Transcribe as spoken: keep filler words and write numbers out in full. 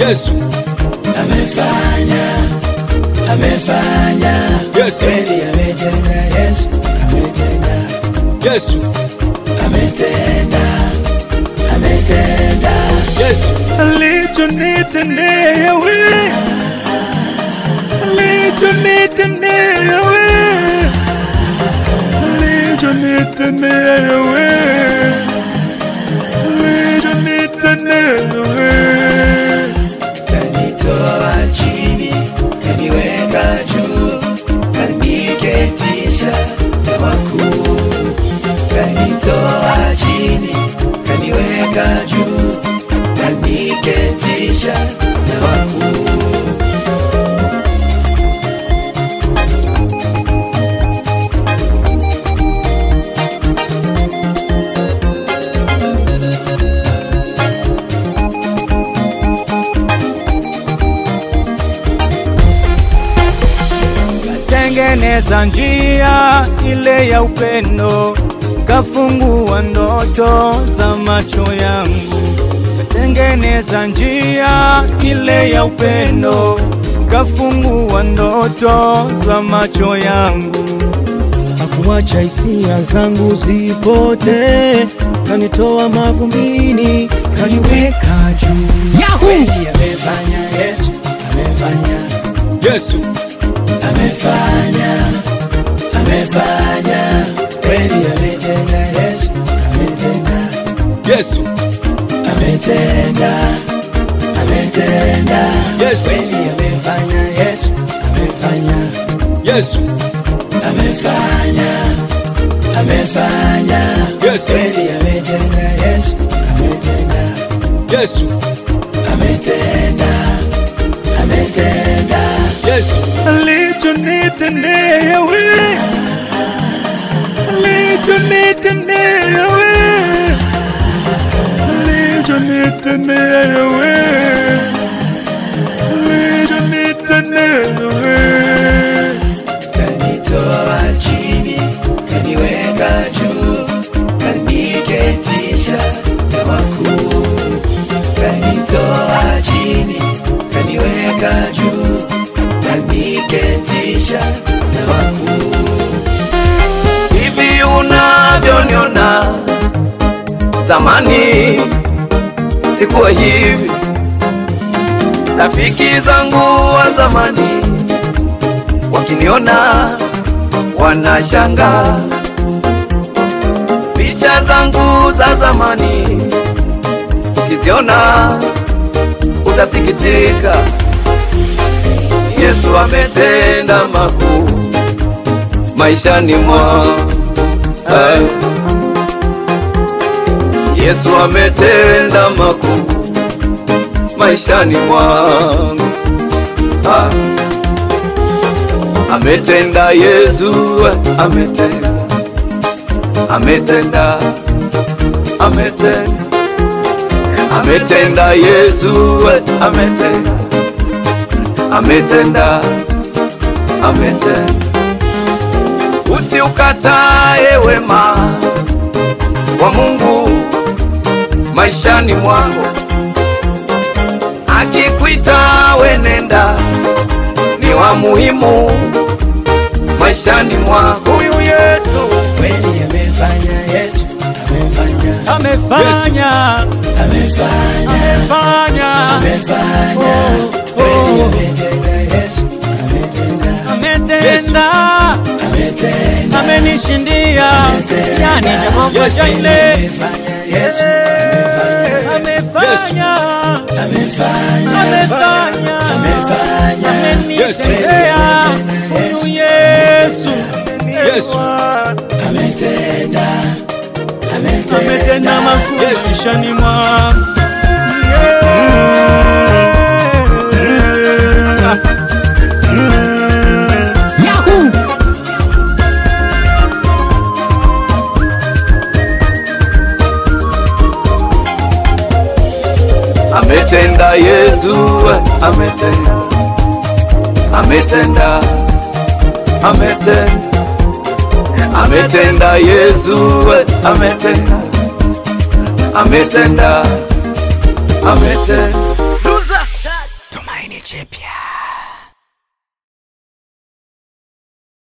Yesu amefanya, amefanya, Yesu kweli ametenda, Yesu ametenda, Yesu ametenda, ametenda, Yesu alichonitendea wewe, alichonitendea wewe, alichonitendea wewe, alichonitendea wewe. kanitoa chini, kaniweka juu, kaniketisha na wakuu. Kanitoa chini, kaniweka juu, kaniketisha na wakuu. Tengeneza njia ile ya upendo, kafungua ndoto za macho yangu. Tengeneza njia ile ya upendo, kafungua ndoto za macho yangu. Hakuacha hisia zangu zipote, kanitoa mavumbini, kaniweka juu. Kweli amefanya, Yesu amefanya, Yesu amefanya, amefanya, kweli ametenda, Yesu ametenda, Yesu ametenda, ametenda, Yesu kweli amefanya, Yesu amefanya, Yesu amefanya, amefanya, Yesu kweli ametenda, Yesu ametenda, Yesu ametenda, ametenda, Yesu alichonitendea wewe, alichonitendea wewe, alichonitendea wewe, alichonitendea wewe. kanitoa chini, kaniweka juu, kaniketisha na wakuu. Kanitoa chini, kaniweka juu, kaniketisha na wakuu. Hivi unavyoniona, zamani sikuwa hivi. Rafiki zangu wa zamani wakiniona wanashangaa. Picha zangu za zamani ukiziona utasikitika. Yesu ametenda makuu maishani mwangu. Hey. Yesu ametenda makuu maishani mwangu. Ah. Ametenda Yesu, ametenda, ametenda, ametenda, ametenda Yesu, ametenda, ametenda, ametenda. Usiukatae wema wa Mungu maishani mwako. Akikuita wenenda, ni wa muhimu maishani mwako. Huyu yetu kweli amefanya, Yesu amefanya, Amefanya, amefanya, amefanya, amefanya, kweli ametenda, Yesu ametenda, ametenda, ametenda, amenishindia, yani Jehova Jireh. amefanya, Yesu amefanya, Amefanya, amefanya, amefanya, amefanya, amenitendea. Huyu Yesu, Yesu ametenda, ametenda, ametenda makuu maishani mwangu. Yahoo! ametenda Yesu, ametenda, ametenda, ametenda, ametenda Yesu, ametenda, ametenda, ametenda. jipya.